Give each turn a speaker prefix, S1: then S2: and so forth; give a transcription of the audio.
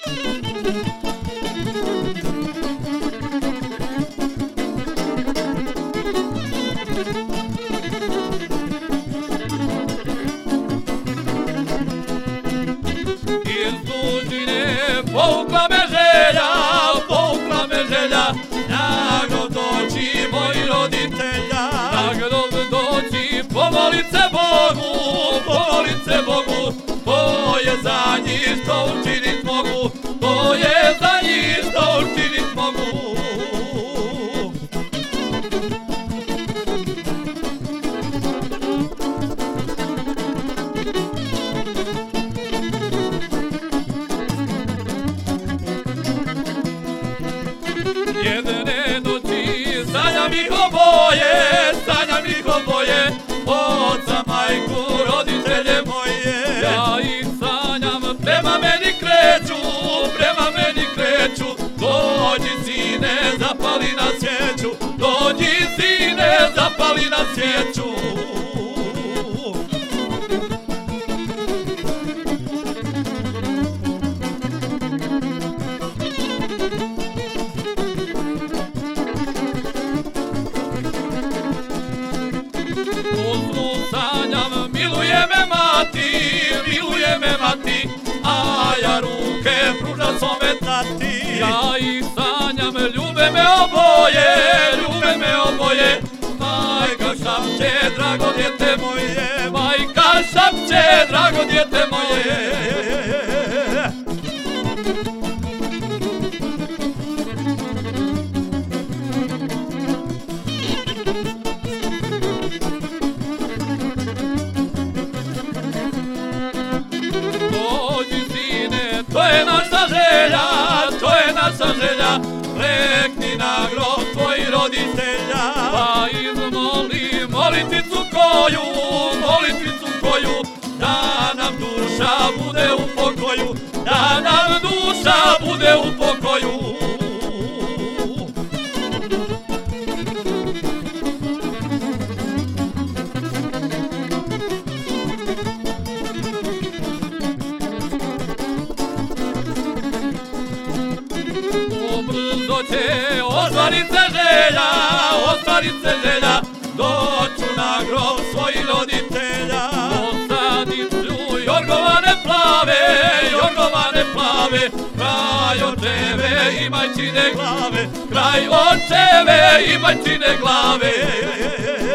S1: Povukla me želja, naglo doći moji roditelja. Naglo doći, pomolit se Bogu, to je za njih što učinit mogu, to je za njih što učinit mogu. Jedne noći sanjam ih oboje, oca, majku, roditelje moje. Ja ih sanjam, prema meni kreću, dođi sine, zapali na svijeću, dođi sine, zapali na svijeću. Uznu sanjam, miluje me mati, a ja ruke pružam svome tati. Ja ih sanjam, ljube me oboje, majka šapće, drago dijete moje, majka šapće, drago dijete moje. To je naša želja, rekni na grob tvojih roditelja. Pa izmoli molitvicu koju, da nam duša bude u pokoju, da nam duša bude u pokoju. Ubrzo će ostvarit se želja, doću na grob svojih roditelja. Posadit ću jorgovane plave, kraj očeve i majčine glave, kraj očeve i majčine glave.